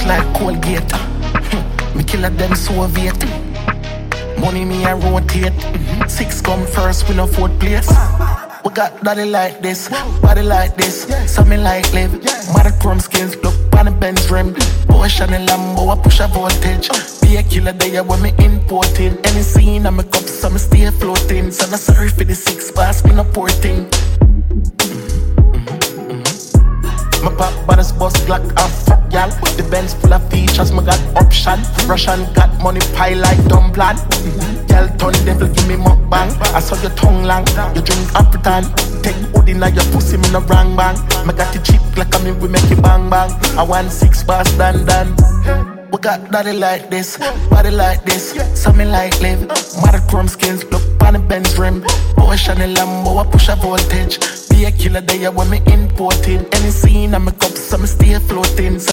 fresh like Colgate. Me killer them Soviet. Money me I rotate. Six come first, we no fourth place. We got body like this, body like this. Something like live. Mother chrome skins, look on the Benz rim. Porsche and a Lambo, I push a voltage. Be a killer there when me importing. Any scene I'm a cup, so me stay floating. So no sorry for the 6 bars, me no porting. My pop banners bust Glock and fuck y'all. The Benz full of features, me got option. Russian got money pile like dumb plan. Y'all turn devil, give me mukbang. I saw your tongue long, you drink Appleton. Take wood in your pussy, me no wrong bang. Me got the cheap like me, we make it bang bang. I want 6 bars done. We got body like this, body like this. Something like live. Mother chrome skins, look on the Benz rim. Porsche and a Lambo, I push a voltage. Be a killer there when me importing. Any scene I'm a cup, so me stay floating.